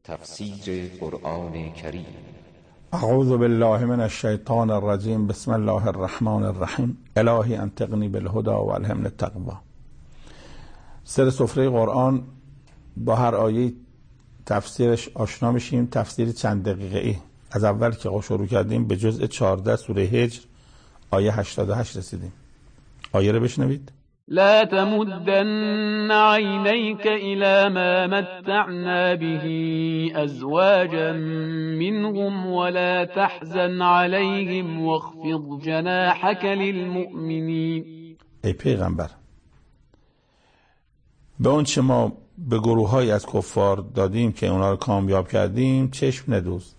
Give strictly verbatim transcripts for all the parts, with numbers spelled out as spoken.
تفسیر قرآن کریم. اعوذ بالله من الشیطان الرجیم. بسم الله الرحمن الرحیم. الهی انطقنی بالهدى و الهمنی التقوی. سر سفره قرآن با هر آیه تفسیرش آشنا میشیم. تفسیر چند دقیقه ای از اول که شروع کردیم به جزء چهارده سوره هجر آیه هشتاد و هشت رسیدیم. آیه رو بشنوید. لا تمدن عينيك إلى ما متعنا به أزواجا منهم ولا تحزن عليهم واخفض جناحك للمؤمنين. ای پیغمبر، به اون چه ما به گروه های از کفار دادیم که اونا رو کامیاب کردیم چشم ندوز،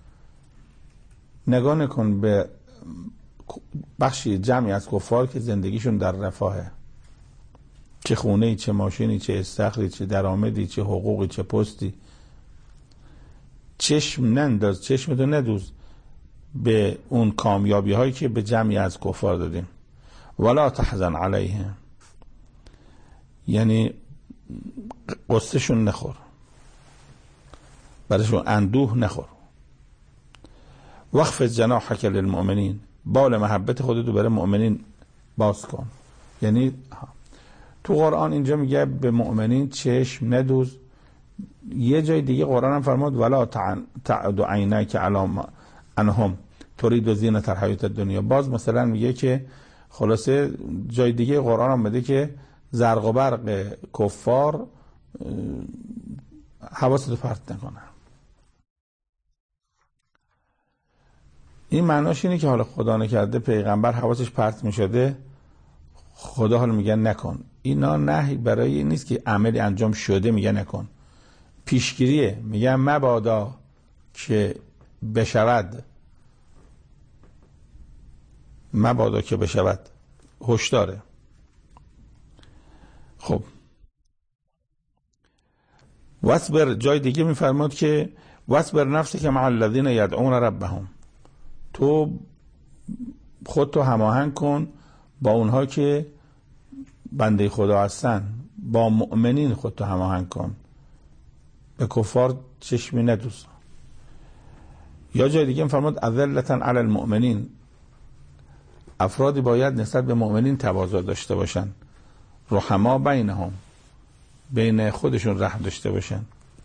نگاه نکن به بخشی جمعی از کفار که زندگیشون در رفاهه، چه خونه‌ای، چه ماشینی، چه استخری، چه درآمدی، چه حقوقی، چه پستی. چشم ننداز، چشمتو ندوز به اون کامیابی هایی که به جمعی از کفار دادیم. ولا تحزن علیهم، یعنی قصهشون نخور، برایشون اندوه نخور. واخفض جناحک للمؤمنین، بال محبت خودتو برای مؤمنین باز کن. یعنی تو قرآن اینجا میگه به مؤمنین چشم ندوز. یه جای دیگه قرآن هم فرمود ولا تعد عینک علی انهم ترید زینة الحیاة الدنیا. باز مثلا میگه که خلاصه جای دیگه قرآن هم میگه که زرق و برق کفار حواستو پرت نکنه. این معناش اینه که حالا خدا نکرده پیغمبر حواسش پرت میشده، خدا حالا میگه نکن. اینا نهی برای این نیست که عملی انجام شده میگه نکن، پیشگیریه. میگه مبادا که بشود، مبادا که بشود، هشداره. خب واصبر، جای دیگه میفرماد که واصبر نفسک مع الذین یدعون ربهم، تو خودتو هماهنگ کن با اونها که بنده خدا هستن، با مؤمنین خودتو هماهنگ کن، به کفار چشمی ندوز. یا جای دیگه فرمود اذلة علی المؤمنین، افرادی باید نسبت به مؤمنین تواضع داشته باشن، رحما بینهم، بین خودشون رحم داشته باشن.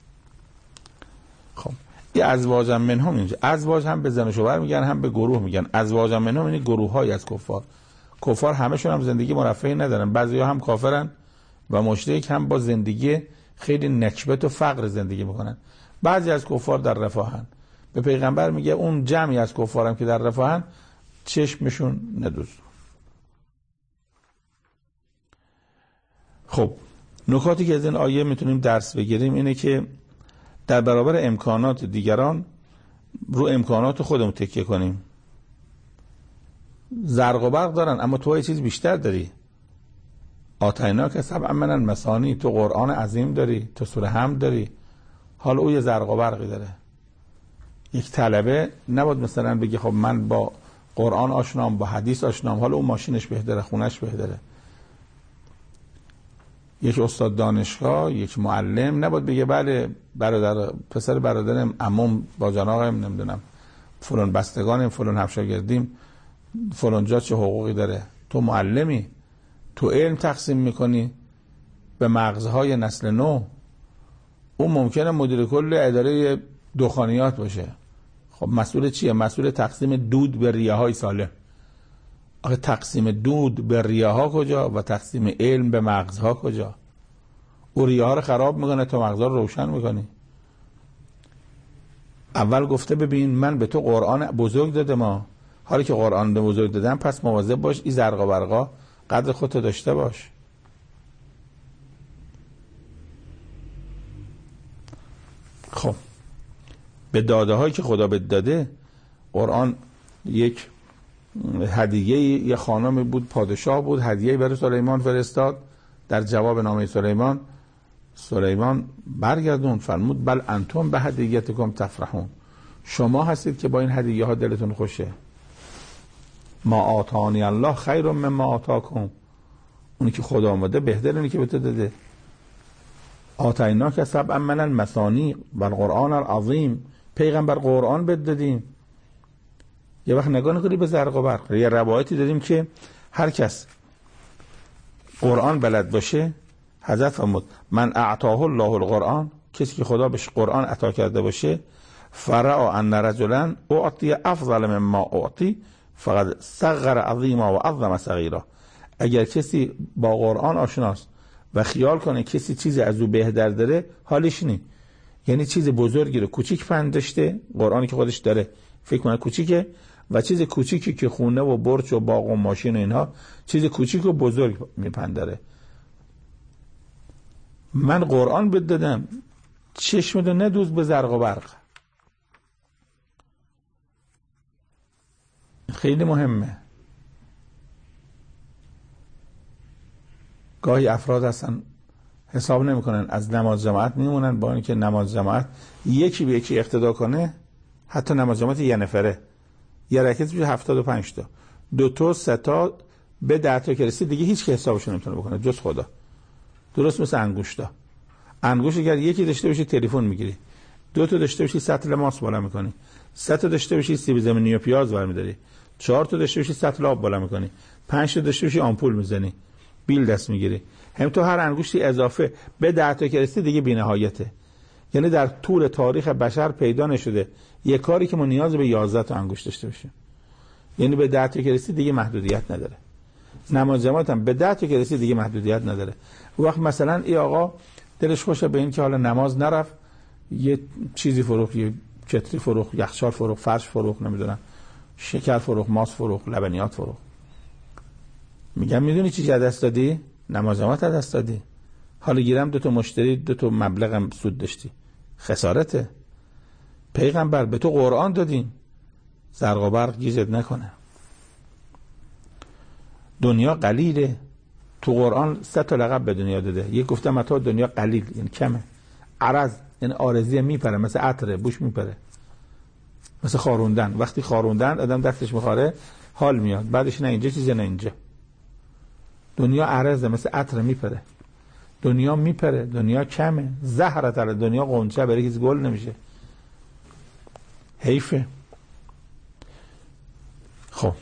خب این ازواج منهم، اینجا ازواج هم به زن و شوهر میگن هم به گروه میگن. ازواج منهم یعنی گروه های از کفار. کفار همشون هم زندگی مرفهی ندارن، بعضیا هم کافرن و مشرک، هم با زندگی خیلی نکبت و فقر زندگی میکنن. بعضی از کفار در رفاهن. به پیغمبر میگه اون جمعی از کفارم که در رفاهن چشمشون ندوز. خب نکاتی که از این آیه میتونیم درس بگیریم اینه که در برابر امکانات دیگران رو امکانات خودمون تکیه کنیم. زرق و برق دارن اما تو یه چیز بیشتر داری. آتیناک سبع من المثانی، تو قرآن عظیم داری، تو سوره حمد داری، حالا او یه زرق و برقی داره. یک طلبه نباید مثلا بگی خب من با قرآن آشنام، با حدیث آشنام، حالا او ماشینش بهتره، خونش بهتره. یک استاد دانشگاه، یک معلم نباید بگه بله برادر پسر برادرم، عموم، با جناقم، نمیدونم فلان بستگانم، فلان همشاگردیم، فلان جا چه حقوقی داره. تو معلمی، تو علم تقسیم میکنی به مغزهای نسل نو. اون ممکنه مدیر کل اداره دخانیات باشه، خب مسئول چیه؟ مسئول تقسیم دود به ریه های سالم. آخه تقسیم دود به ریه ها کجا و تقسیم علم به مغزها کجا؟ او ریه ها رو خراب میکنه، تو مغزها رو روشن میکنی. اول گفته ببین من به تو قرآن بزرگ داده، ما حالا که قرآن بزرگ دادم پس مواظب باش این زرق و برقا قدر خودتو داشته باش. خب به داده هایی که خدا بهت داده، قرآن یک هدیه، یه خانم بود پادشاه بود، هدیه برای سلیمان فرستاد. در جواب نامه سلیمان، سلیمان برگردون فرمود بل انتم به هدیتکم تفرحون، شما هستید که با این هدیه ها دلتون خوشه. ما آتانی الله خیر مما آتاکم، اونی که خدا آمده بهتر اونی که به تو داده. آتیناک سبعا من المثانی و القرآن العظیم، پیغمبر قرآن بد دادیم. یه وقت نگاه نکنی به زرق و برق. یه روایتی دادیم که هر کس قرآن بلد باشه، حضرت فرمود من اعطاه الله القرآن، کسی که خدا بهش قرآن عطا کرده باشه، فرع ان رجلا اعطی افضل مما اعطی فقد صغر عظیما و عظم صغیرا. اگر کسی با قرآن آشناست و خیال کنه کسی چیزی از او بهتر داره، حالش نی، یعنی چیز بزرگی رو کوچیک پنداشته، قرآنی که خودش داره فکر کنه کوچیکه، و چیز کوچیکی که خونه و برج و باغ و ماشین و اینها چیز کوچیک و بزرگ میپنداره. من قرآن بد دادم، چشمتو ندوز به زرق و برق. خیلی مهمه. گاهی افراد هستن حساب نمیکنن، از نماز جماعت میمونن، با اینکه نماز جماعت یکی به یکی اقتدا کنه، حتی نماز جماعت یه نفره یه رکعت میشه هفتاد و پنج تا، دو تا سه تا به ده تا که رسید دیگه هیچ که حسابش نمیتونه بکنه جز خدا. درست مثل انگشتا. انگشت اگر یکی داشته باشی تلفن میگیری، دو تا داشته باشی سطل ماست بالا میکنی، سه تا داشته باشی سیب زمینی و پیاز برمیداری، چهار تا داشته باشی سطل آب بالا میکنی، پنج تا داشته باشی آمپول میزنی، بیل دست میگیری. هم تو هر انگشتی اضافه به ده تا که رسید دیگه بی‌نهایته. یعنی در طول تاریخ بشر پیدا نشده یه کاری که ما نیاز به یازده تا انگشت داشته باشیم. یعنی به ده تا که رسید دیگه محدودیت نداره. نماز جماعت هم به ده تا که رسید دیگه محدودیت نداره. وقت مثلا این آقا دلش خوشه به این که حالا نماز نرفت، یه چیزی فروخت، یه کتری فروخت، یخچال فروخت، فرش فروخت، نمیدونم شکر فروخت، ماست فروخت، لبنیات فروخت. میگم میدونی چی از دست دادی؟ نماز جماعت از دست دادی. حالا گیرم دو تا مشتری، دو تا مبلغم سود داشتی، خسارته. پیغمبر به تو قرآن دادیم، زرق و برق گیجت نکنه. دنیا قلیله، تو قرآن سه تا لقب به دنیا داده. یک گفته متاع دنیا قلیل، یعنی کمه. عرض یعنی عارضیه، میپره، مثل عطره بوش میپره، مثل خاروندن. وقتی خاروندن آدم دستش میخوره حال میاد، بعدش نه اینجا چیزه نه اینجا. دنیا عرضه، مثل عطره میپره. دنیا میپره، دنیا کمه. زهرت علی دنیا قنچه، برای کسی گل نمیشه. حیفه. خب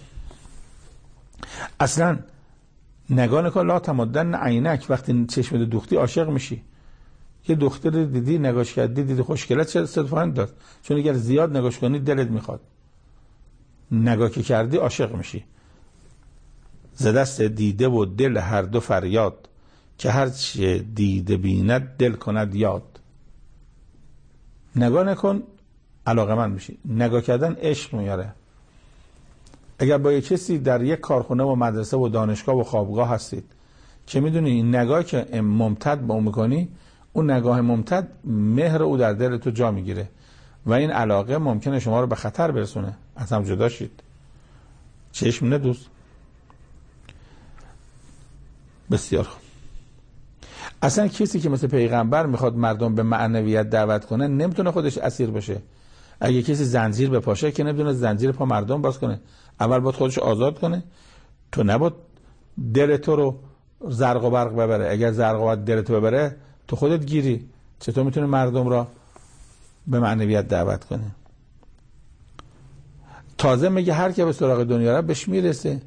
اصلا نگاه کن، لا تمدن عینک، وقتی چشمت دوختی عاشق میشی. یه دختر دیدی نگاش کردی دیدی خوشگله، چه استفاده داد؟ چون اگر زیاد نگاش کنی دلت میخواد. نگاه که کردی عاشق میشی. ز دست دیده و دل هر دو فریاد، که هر چه دیده بیند دل کند یاد. نگاه نکن علاقه‌مند میشی. نگاه کردن عشق میاره. اگر با یک کسی در یک کارخونه و مدرسه و دانشگاه و خوابگاه هستید که میدونی این نگاه که ممتد با اون میکنی، اون نگاه ممتد مهر او در دل تو جا میگیره و این علاقه ممکنه شما رو به خطر برسونه، از هم جدا شید. چشم ندوز. بسیار خوب. اصلا کسی که مثل پیغمبر میخواد مردم به معنویت دعوت کنه نمیتونه خودش اسیر باشه. اگه کسی زنجیر بپاشه که نمیتونه زنجیر پا مردم باز کنه، اول باید خودش آزاد کنه. تو نباید دل تو رو زرق و برق ببره. اگر زرق و برق دل تو ببره تو خودت گیری. چطور میتونه مردم را به معنویت دعوت کنه؟ تازه میگه هر که به سراغ دنیا را بهش میرسه.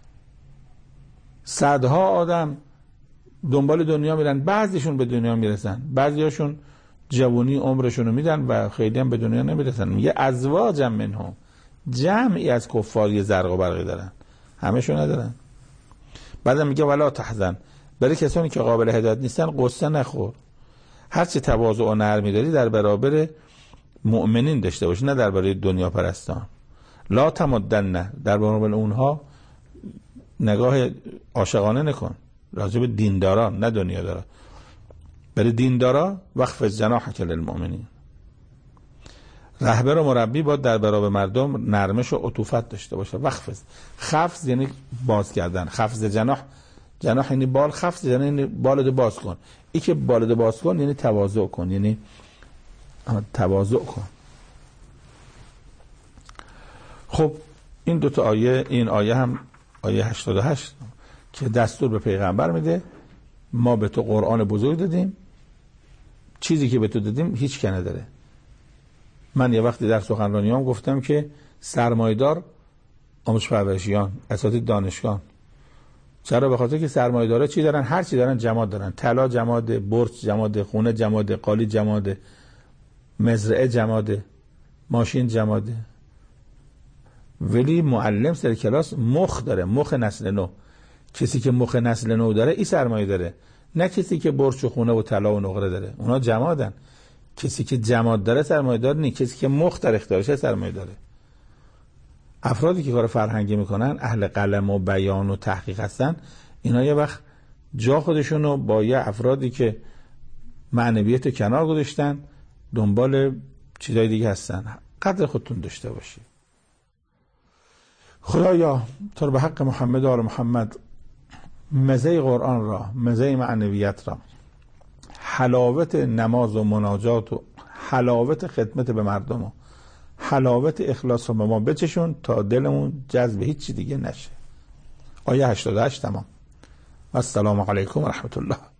صدها آدم دنبال دنیا میرن، بعضیشون به دنیا میرسن، بعضیاشون جوانی عمرشون رو میدن و خیلی هم به دنیا نمیرسن. میگه ازواجم منهم، جمعی از کفار یه زرق و برقی دارن، همه‌شون ندارن. بعدم میگه ولا تحزن، برای کسانی که قابل هدایت نیستن قصه نخور. هرچی تواضع و نرمی داری در برابر مؤمنین داشته باش، نه در برابر دنیا پرستان. لا تمدن، نه در برابر اونها نگاه عاشقانه نکن. راجع به دینداران نه دنیا دارا. برای دیندارا وقف جناحک للمؤمنین. رهبر و مربی باید در برابر مردم نرمش و عطوفت داشته باشه. وقف، خفض یعنی باز کردن. خفض جناح، جناح یعنی بال، خفض یعنی بالت باز کن. ای که بالت باز کن یعنی تواضع کن، یعنی تواضع کن. خب این دو تا آیه، این آیه هم آیه هشتاد و هشت که دستور به پیغمبر میده ما به تو قرآن بزرگ دادیم چیزی که به تو دادیم هیچ کنه داره. من یه وقتی در سخنرانیام گفتم که سرمایه‌دار آموزش پرورشیان، اساتید دانشگاه. چرا؟ به خاطر که سرمایه‌دارا چی دارن؟ هر چی دارن جماد دارن. طلا جماد، برج جماد، خونه جماد، قالی جماد، مزرعه جماد، ماشین جماد. ولی معلم سر کلاس مخ داره، مخ نسل نو. کسی که مخ نسل نو داره این سرمایه داره، نه کسی که برج و خونه و طلا و نقره داره. اونا جمادن. کسی که جماد داره سرمایه دار نیست، کسی که مخ در اختیارشه سرمایه داره. افرادی که کار فرهنگی میکنن، اهل قلم و بیان و تحقیق هستن، اینا یه وقت جا خودشونو با یه افرادی که معنویت کنار گذاشتن دنبال چیزای دیگه هستن. قدر خودتون داشته باشید. خدایا تو به حق محمد و آل محمد مزه قرآن را، مزه معنویت را، حلاوت نماز و مناجات و حلاوت خدمت به مردم و حلاوت اخلاص رو به ما بچشون تا دلمون جذب هیچ چی دیگه نشه. آیه هشتاد و هشت تمام. و السلام علیکم و رحمت الله.